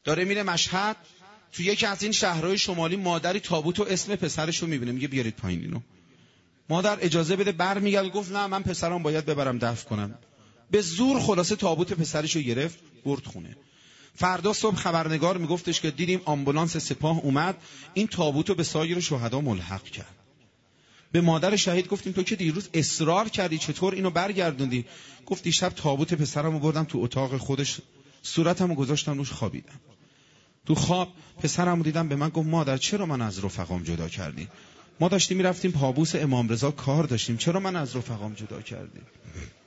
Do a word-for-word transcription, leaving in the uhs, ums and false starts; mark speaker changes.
Speaker 1: داره میره مشهد، تو یکی از این شهرهای شمالی مادری تابوت و اسم پسرش رو میبینه، میگه بیارید پایین اینو. مادر اجازه بده، برمیگرده گفت نه من پسرم باید ببرم دفن کنم. به زور خلاصه تابوت پسرش رو گرفت برد خونه. فردا صبح خبرنگار میگفتش که دیدیم آمبولانس سپاه اومد این تابوت رو به سایر شهدا ملحق کرد. به مادر شهید گفتیم تو که دیروز اصرار کردی چطور اینو برگردوندی؟ گفت دیشب تابوت پسرم رو بردم تو اتاق خودش، صورتم رو گذاشتم روش خوابیدم. تو خواب پسرم رو دیدم، به من گفت مادر چرا من از رفقام جدا کردی؟ ما داشتیم میرفتیم پابوس امام رضا کار داشتیم، چرا من از رفقام جدا کردی؟